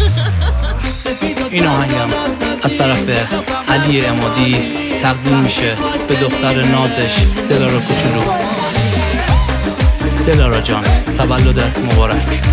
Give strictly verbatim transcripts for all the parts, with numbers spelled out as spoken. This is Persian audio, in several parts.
این آهنگم از طرف علی عمادی تقدیم میشه به دختر نازش دلارا کوچولو. دلارا جان تولدت مبارک.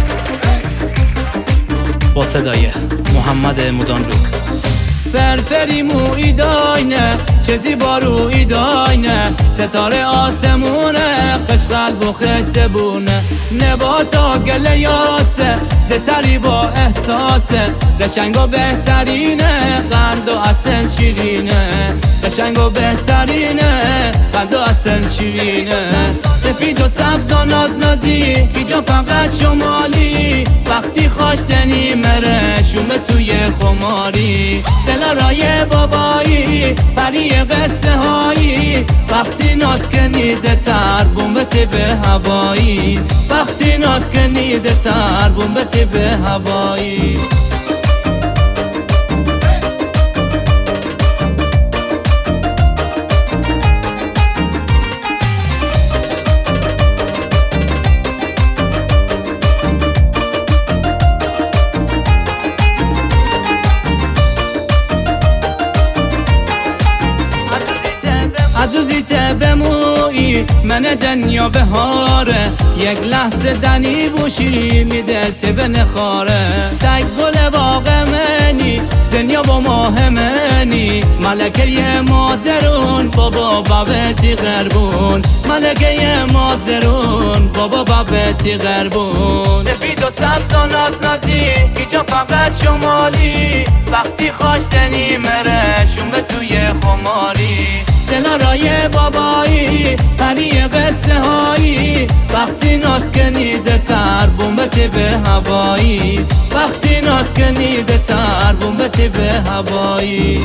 با صدای محمد مودانلوک. فرفری موی داینه چیزی باروی داینه ستاره آسمونه قش قلب و خسته بونه نباتا گل یاسه دتری با احساسه قشنگ و بهترینه قند و اصل شیرینه قشنگ و بهترینه قند و اصل شیرینه سفید و سبز و ناز نازی هیجا فقط شمالی وقتی خواشتنی مره شومه توی خماری دلارای بابایی پری قصه هایی وقتی ناز کنیده تر بومبتی به هوایی وقتی ناز کنیده تر بومبتی به هوایی عزوزیت بمویی من دنیا بهاره یک لحظه دنی بوشی میدل تبه نخاره تک گل باغ منی دنیا با ماه منی ملکه مازرون بابا بابتی غربون ملکه مازرون بابا بابتی غربون سفید و سبز و ناز نازی هیجا فقط شمالی وقتی خواشتنی مره شومه توی خماری دلارای بابایی پری قصه هایی وقتی ناز کنیده تر بومبتی به هوایی وقتی ناز کنیده تر بومبتی به هوایی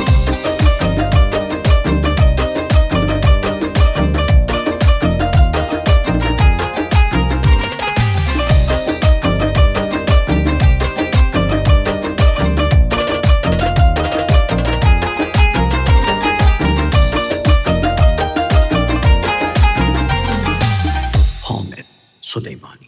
سلیمانی.